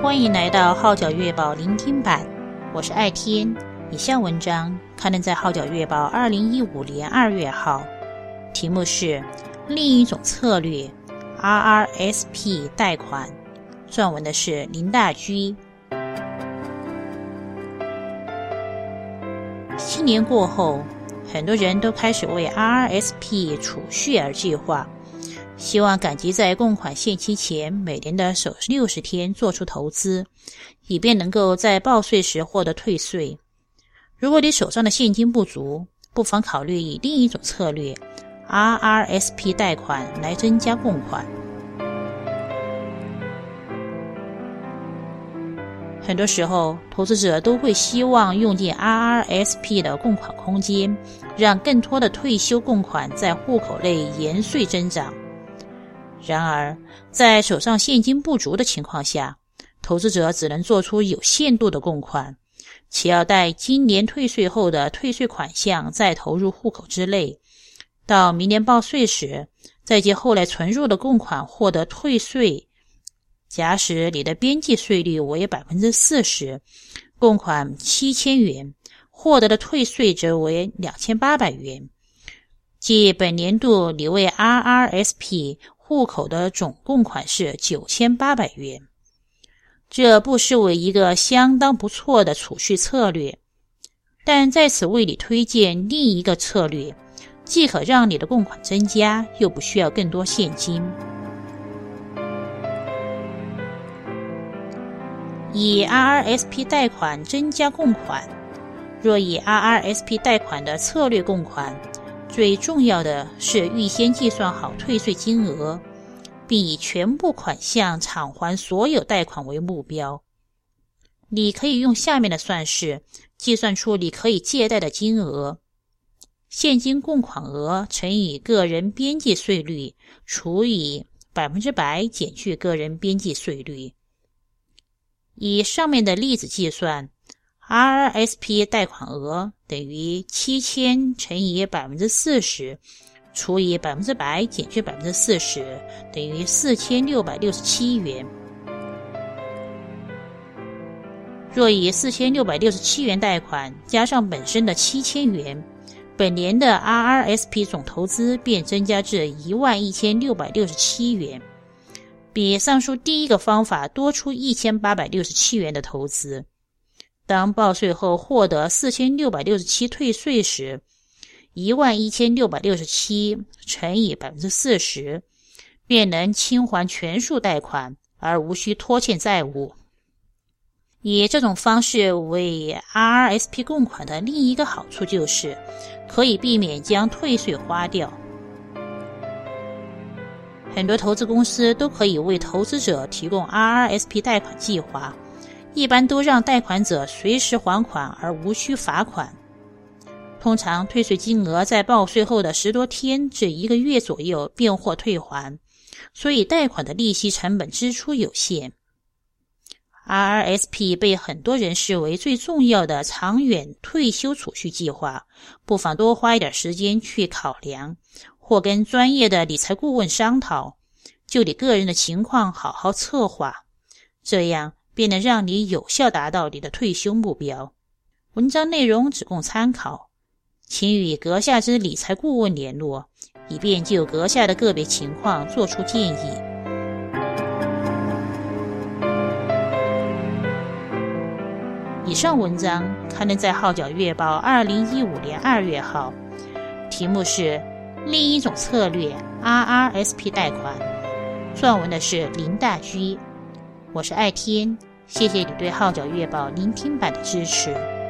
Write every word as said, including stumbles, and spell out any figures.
欢迎来到号角月报聆听版，我是爱天。以下文章刊登在号角月报二零一五年二月号，题目是另一种策略 R R S P 贷款，撰文的是林大居。新年过后，很多人都开始为 R R S P 储蓄而计划，希望赶及在供款限期前每年的首六十天做出投资，以便能够在报税时获得退税。如果你手上的现金不足，不妨考虑以另一种策略 R R S P 贷款来增加供款。很多时候，投资者都会希望用尽 R R S P 的供款空间，让更多的退休供款在户口内延税增长。然而，在手上现金不足的情况下，投资者只能做出有限度的供款，且要待今年退税后的退税款项再投入户口之内，到明年报税时，再借后来存入的供款获得退税。假使你的边际税率为 百分之四十， 供款七千元，获得的退税则为两千八百元，即本年度你为 R R S P 户口的总供款是九千八百元。这不失为一个相当不错的储蓄策略，但在此为你推荐另一个策略，既可让你的供款增加，又不需要更多现金。以 R R S P 贷款增加供款。若以 R R S P 贷款的策略供款，最重要的是预先计算好退税金额，并以全部款项偿还所有贷款为目标。你可以用下面的算式计算出你可以借贷的金额：现金供款额乘以个人边际税率除以百分之百减去个人边际税率。以上面的例子计算， R R S P 贷款额等于七千乘以 百分之四十 除以百分之百减去 百分之四十 等于四千六百六十七元。若以四千六百六十七元贷款加上本身的七千元，本年的 R R S P 总投资便增加至一万一千六百六十七元，比上述第一个方法多出一千八百六十七元的投资。当报税后获得四千六百六十七退税时，一万一千六百六十七乘以 百分之四十 便能清还全数贷款，而无需拖欠债务。以这种方式为 R R S P 供款的另一个好处就是可以避免将退税花掉。很多投资公司都可以为投资者提供 R R S P 贷款计划，一般都让贷款者随时还款而无需罚款。通常退税金额在报税后的十多天至一个月左右便获退还，所以贷款的利息成本支出有限。R R S P 被很多人视为最重要的长远退休储蓄计划，不妨多花一点时间去考量，或跟专业的理财顾问商讨，就你个人的情况好好策划，这样便能让你有效达到你的退休目标。文章内容只供参考，请与阁下之理财顾问联络，以便就阁下的个别情况做出建议。以上文章刊登在号角月报二零一五年二月号，题目是另一种策略 R R S P 贷款，撰文的是林大居。我是爱天，谢谢你对号角月报聆听版的支持。